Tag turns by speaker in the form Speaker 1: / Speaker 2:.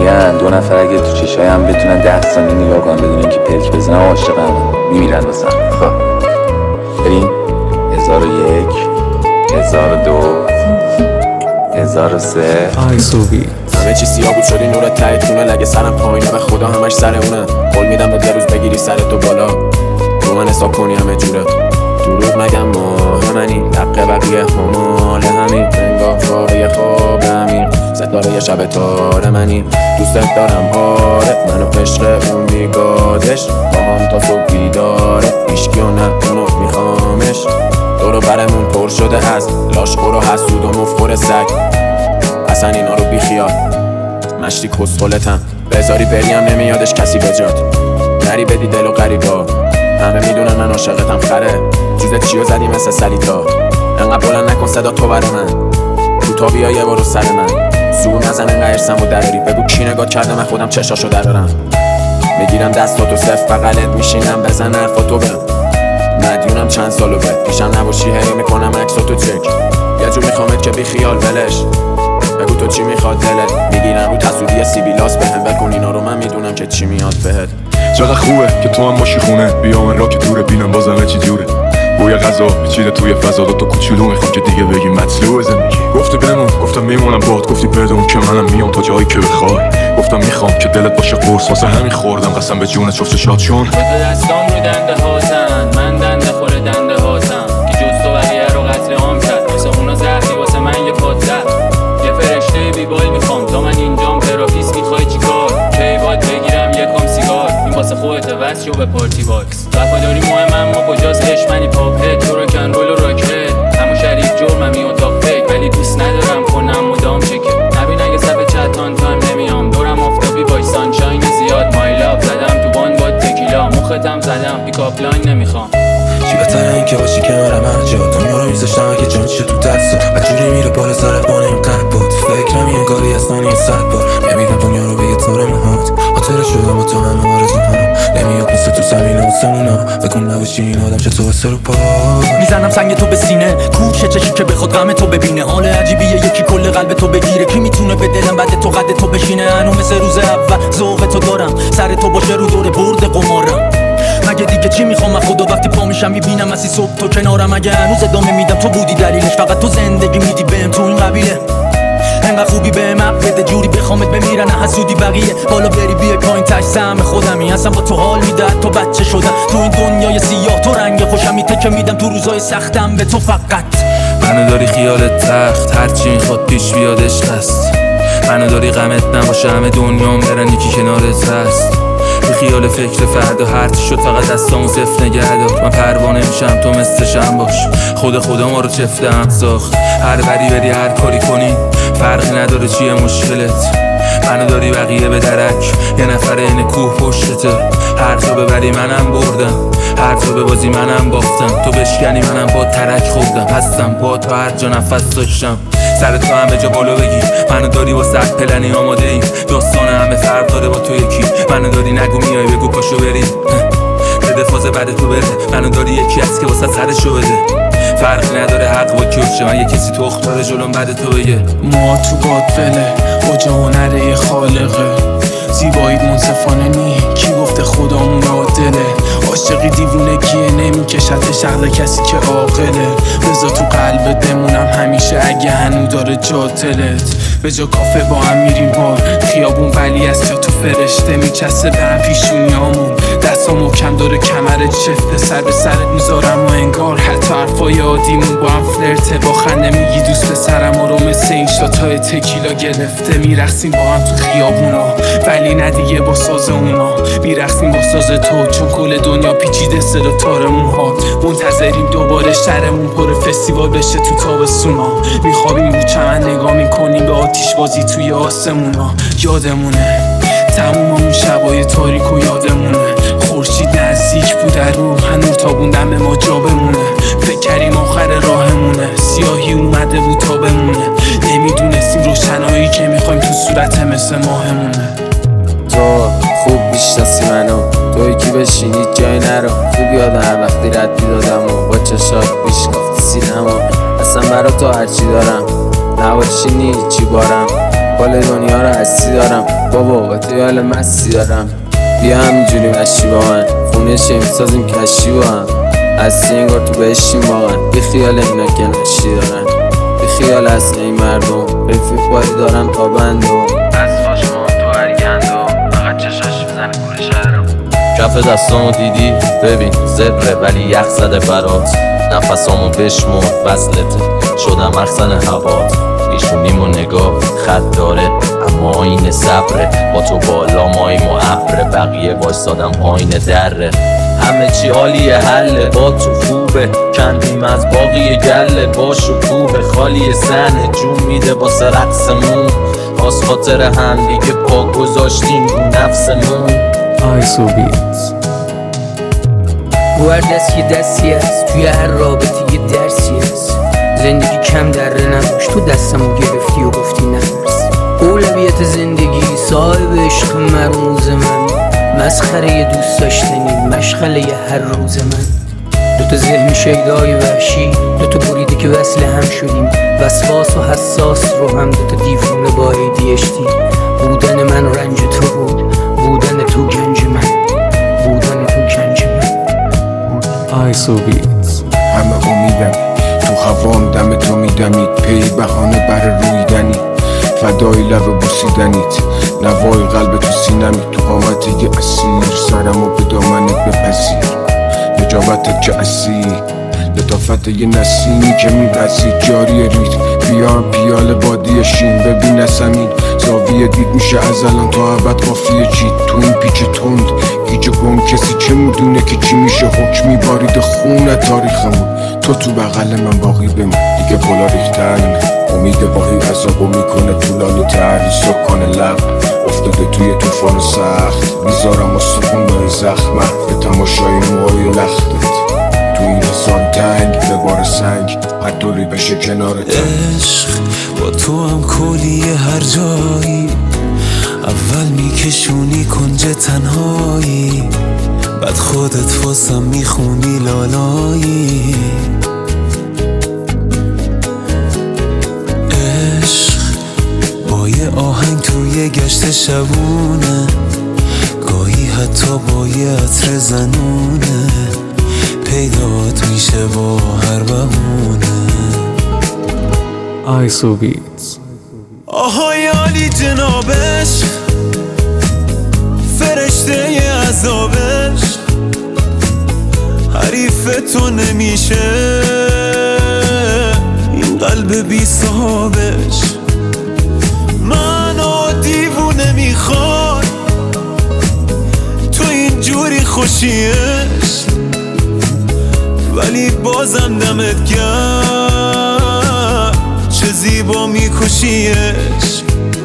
Speaker 1: میگن دو نفر اگه تو چشای هم بتونن 10 ثانیه نگاه کنن بدون اینکه پلک بزنن عاشقن میمیرن واسم. خب بریم 1001 1002 1003
Speaker 2: آی صوبی
Speaker 3: همه چی سیاه بود شدی نور ته تونل. اگه سرم پایینه به خدا همش سر اونه. قول میدم به یه روز بگیری سرتو بالا رو من حساب کنی همه جوره. دروغ نگم ماه منی دقه بقیه مال همین انگاه واقعی خواب همین ستاره شب تاره منی. دوستت دارم آره منو عشق اون بیگادش با هم تا صبح بیداره ایشکی و نه اونو میخوامش. دورو برمون پر شده از لاشخور و حسود و مفخور سگ. اصلا اینا رو بیخیال مشتی کسخلتم بذاری بریم نمیادش کسی به جات. نری بدی دل و غریبا همه میدونن من عاشقتم خره. جوزت چیو زدی مثل سلیتا انقدر بلند نکن صدا تو برا من. کوتا بیا یه بارو سر من زور نزن انقدر ارسم و دراری. بگو کی نگاه کرده من خودم چشاشو درارم. میگیرم دستاتو صف بغلت میشینم بزن حرفاتو بهم. مدیونم چند سالو بد پیشم نباشی هی میکنم عکساتو چک. یه جور میخوامت که بی خیال ولش. بگو تو چی میخواد دلت. میگیرم رو تصویری سیبیلاس بهم بکن اینا رو من میدونم که چی میاد بهت.
Speaker 4: چقدر خوبه که تو هم باشی خونه. بیا من را که دوره بینم باز همه چی جوره. بوی غذا پیچیده توی فضا دو تا کوچولو میخوام که دیگه بگی مطلوب زندگی. گفتی بمون گفتم میمونم باد. گفتی بدون که منم میام تا جایی که بخوای. گفتم میخوام که دلت باشه قرص واسه همین خوردم قسم به جونت شفت شاد چون
Speaker 5: تو دستام رو دنده هازن من دنده خوره دنده هازم که جز تو بقیه رو قتل عام کرد. واسه اونا زهری واسه من یه پادزر. یه فرشته بیبال میخوام تا من اینجام تراپیست. میخوای چیکار کی باد بگیرم یکم سیگار. این واسه خودت واسه شو به پارتی باکس. وفاداری مهم اما کجاست عشق منی پاپ هد. تو راکن رول و راکت همون شریف جرمم این اتاق فکر. ولی دوست ندارم کنم مدام چکه. نبین اگه صف چتان تایم نمیام دورم آفتابی باش سانشاین زیاد. مای لاف زدم تو بان با تکیلا مختم زدم پیکاپ لاین نمیخوام.
Speaker 6: چی بهتره این که باشی کنارم هر جا. دنیا رو میذاشتم که جان چیه تو دستا. بجوری میره بالا سرت بانه اینقدر بود. فکرم یه انگاری اصلا این 100 بار. نمیدم دنیا رو بگه طور موهات. خاطره شدم با تو همه آرزوها رو. نمیاد مثل تو زمین آسمونا. فکر نباشی این آدم چطور واسه رو پا.
Speaker 7: میزنم سنگ تو به سینه کوچه چشی که بخواد غم تو ببینه. حال عجیبیه یکی کل قلب تو بگیره. کی میتونه به دلم بعد تو قد تو بشینه. هنو مثل روز اول ذوق تو دارم. سر تو باشه رو دور برد قمارم. مگه دیگه چی میخوام از خدا وقتی پا میشم میبینم از صبح تو کنارم. اگه هنوز ادامه میدم تو بودی دلیلش. فقط تو زندگی میدی بهم تو این قبیله. انقدر خوبی به من بده جوری بخوامت بمیرن حسودی بقیه. حالا بری بیای پایین تش سهم خودمی. اصلا با تو حال میده تو بچه شدم. تو این دنیای سیاه تو رنگ خوشم میتکه میدم تو روزای سختم به تو فقط.
Speaker 2: منو داری خیالت تخت هرچی میخواد پیش بیاد عشق است. منو داری غمت نباشه همه دنیام برن یکی کنارت هست. بی خیال فکر فردا هرچی شد فقط دستامو صفر نگه دار. من پروانه میشم تو مثل شم باش. خدا ما رو چفته هم ساخت. هر بری بری هر کاری کنی فرقی نداره چیه مشکلت. منو داری بقیه به درک یه نفر این کوه پشتته. هر جا ببری منم بردم هر جا به بازی منم باختم. تو بشکنی منم با ترک خوردم. هستم با تو هر جا نفس داشتم. سر تو همه جا بالا بگی منو داری با سر پلنی آماده ایم. داستان همه فرق داره با تو یکی. منو داری نگو میای بگو پاشو بریم. بده فاز بعد تو بده. منو داری یکی هست که واسه سرشو بده. فرقی نداره حق با کیوشه. من یه کسی تو اختاره جلوم بعد تو بگه.
Speaker 8: ما تو بادبله اوجا هنره خالقه. زیبایی منصفانه نی کی گفته خدامون عادله. عاشقی دیوونگیه نمیکشد شغل کسی که عاقله. بذار تو قلبت بمونم همیشه اگه هنو داره جا دلت. به جا کافه با هم میریم بار خیابون ولی از جا تو فرشته میچسته به هم پیشونیامون. دستا محکم داره کمرت شفته. سر به سرت میذارم و انگار حتی حرفای عادیمون با هم فلرته. با خنده میگی دوست پسرم رو مثل این شاتای تکیلا گرفته. میرقصیم با هم تو خیابونا ولی نه دیگه با ساز اونا. میرقصیم با ساز تو چون کل دنیا پیچیده صدا تارمون ها. منتظریم دوباره شهرمون پر فستیوال بشه تو تابستونا. میخوابیم رو چمن نگاه میکنیم به آتیش بازی توی آسمونا. یادمونه تموم اون شبای تاریک و یادمونه. خورشید نزدیک بود در رو هنور تابوندم به ما جا بمونه. فکر کردیم آخر راهمونه. سیاهی اومده بود تا بمونه. نمیدونستیم روشنایی که میخوایم تو صورت مثل ماهمونه.
Speaker 3: تو خوب میشناسی منو تو یکی بشینی جای نرو. خوب یادم وقتی رد میدادم و با چشات میشکافتی سینما. اصلا برا تو هرچی دارم نباشی چی بارم. کل دنیا رو حسی دارم بابا و توی حال مستی دارم. بیا همینجوری مشی با من خونه شیم سازیم کشی با هم هستی انگار تو بهشیم واقعا. بی خیال اینا که نشی دارن بی خیال هست این مردم رفیق بایی دارن پابند و از فاشمان تو هرگند و فقط چشاش بزنه کور شهرم.
Speaker 9: کف دستامو دیدی ببین زبره ولی یخ زده برات نفسامو بشمر وصلت شدم مخزن هوات ایشونیم و نگاه خط داره اما آین صبره با تو بالا ماییم و ابره بقیه وایستادم پایین دره همه چی عالیه حله با تو خوبه کندیم از باقی گله با شکوه خالی سنه جون میده واسه رقصمون باز خاطر هم دیگه پا گذاشتیم رو نفسمون.
Speaker 10: رو هر دست یه دستی هست توی هر رابطه یه درسی هست زندگی کم دره نباش تو دستمو گرفتی و گفتی نترس اولویت زندگی صاحب عشق مرموز من مسخره یه دوست داشتنی مشغله یه هر روز من دوتا ذهن شیدای وحشی دوتا بریده که وصل هم شدیم وسواس و حساس رو هم دوتا دیوونه با ADHD بودن من رنج تو بود بودن تو گنج من بودن تو گنج من.
Speaker 11: همه امیدم تو هوام دم تو میدمید پی بهانه بر رویدنی فدای لب بوسیدنیت نوای قلب تو سینمی تو قامت یه اسیر سرمو به دامنت بپذیر نجابتت که اسیر لطافت یه نسیمی که میبزید جاری ریت بیا پیال بادی شین ببین زمین زاویه دید میشه از الان تا ابد قافیه چید تو این پیچ تند گیج گم کسی چه میدونه که چی میشه حکمی بارید خون تاریخمون تو بغل من باقی بمون دیگه پلا ریختن امید باقی عذابو میکنه طولانی تر سکان لب افتاده توی طوفان سخت میذارم استخون به زخم به تماشای موهای لختت تو این حسان تنگ به بار سنگ هر دوری بشه کنارت.
Speaker 6: عشق با تو هم کلیه هر جایی اول میکشونی کنج تنهایی بعد خودت واسم میخونی لالایی. عشق با یه آهنگ توی گشت شبونه گاهی حتی با یه عطر زنونه پیدات میشه با هر بهونه. آهای عالی جنابش فرشته عذابش حریف تو نمیشه این قلب بی صاحبش منو دیوونه میخواد تو اینجوری خوشیش ولی بازم دمت گرم چه زیبا میکشیش.